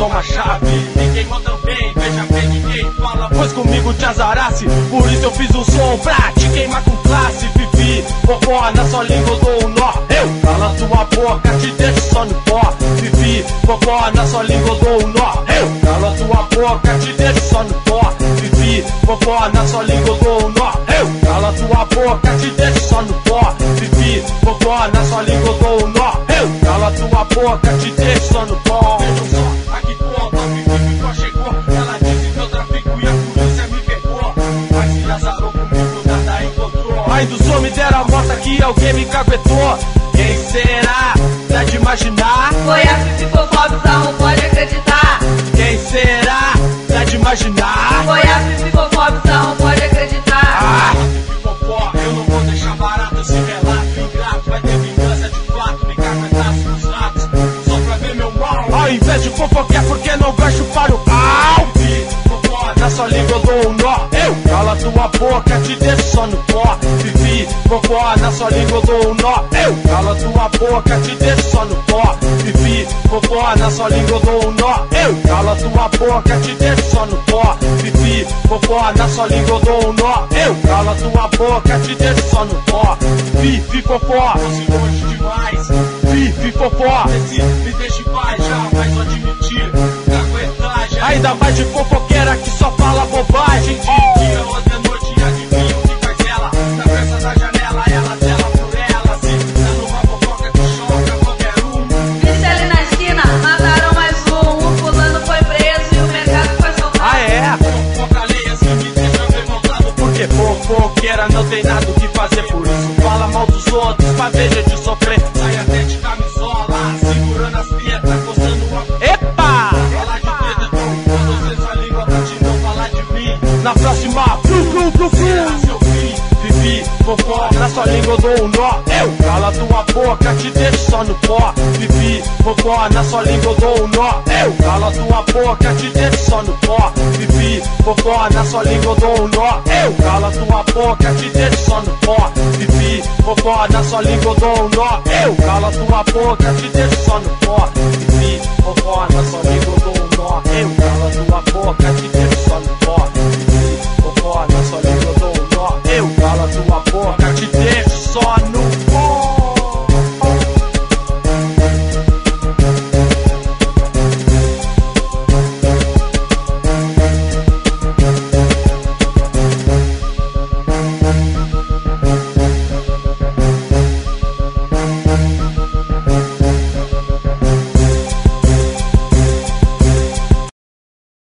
toma chave. Me queimou também, veja bem ninguém fala. Pois comigo te azarasse, por isso eu fiz um som pra te queimar com classe. Vivi, popó, na sua língua eu dou um nó. Eu cala tua boca, te deixo só no pó. Vivi, popó, na sua língua eu dou um nó. Eu cala tua boca, te deixo só no pó. Vivi, popó, na sua língua eu dou um nó. Eu cala tua boca, te deixo só no pó. Vivi, popó, na sua língua eu dou um nó. Eu cala tua boca, te deixo só no pó. Vejam só, aqui ponto, a Vivi ficou, chegou. Ela disse que eu trafico e a polícia me pegou. Mas se azarou comigo, nada encontrou. Ainda o som me deram a morta que alguém me caguetou. Quem será? Dá de imaginar. Foi a Fifi Fofobzão, pode acreditar. Quem será? Dá de imaginar. Foi a Fifi Fofobzão, pode acreditar. Ah, Popó, eu não vou deixar barato esse relato ingrato. Vai ter vingança de fato, me caguetaço nos ratos. Só pra ver meu mal. ao invés de fofoquear, porque não vai chupar o pau. Vivi, Popó, Na sua língua eu dou um nó. Eu cala tua boca, te deixo só no pó. Vivi, popó, na sua língua eu dou um nó. Eu cala tua boca, te deixo só no pó. Vivi, popó, na sua língua eu dou um nó. Eu cala tua boca, te deixo só no pó. Vivi, popó, na sua língua eu dou um nó. Eu cala tua boca, te deixo só no pó. Vivi, popó, se longe demais. vivi, popó. Me deixe em paz, jamais vou admitir. Caguetagem. Ainda mais de fofoqueira que só fala bobagem. De dia ou de noite, adivinha o que faz ela? Na peça da janela, ela zela por ela. Se tá numa fofoca que choca qualquer um. Viste ali na esquina, mataram mais um. O fulano foi preso e o mercado foi soltado. Ah, é? Fofoca alheia, se me deixa revoltado. Porque fofoqueira não tem nada o que fazer. Por isso fala mal dos outros pra ver gente sofrer. Sai até de camisola, segurando as tetas, coçando uma Epa! Falar de dedo é bom, quando você sua língua pra te não falar de mim. Na próxima, Será seu fim? Vivi, popó, na sua língua eu dou um nó. Eu cala tua boca, te deixo só no pó. Vivi, popó, na sua língua eu dou um nó. Eu cala tua boca, te deixo só no pó. Vivi, popó, na sua língua eu dou um nó. Eu cala tua boca, te deixo só no pó. Vivi, popó, na sua língua eu dou um nó. Eu cala tua boca, te deixo só no pó. Vivi, popó, na sua língua eu dou um nó. Eu cala tua boca, te deixo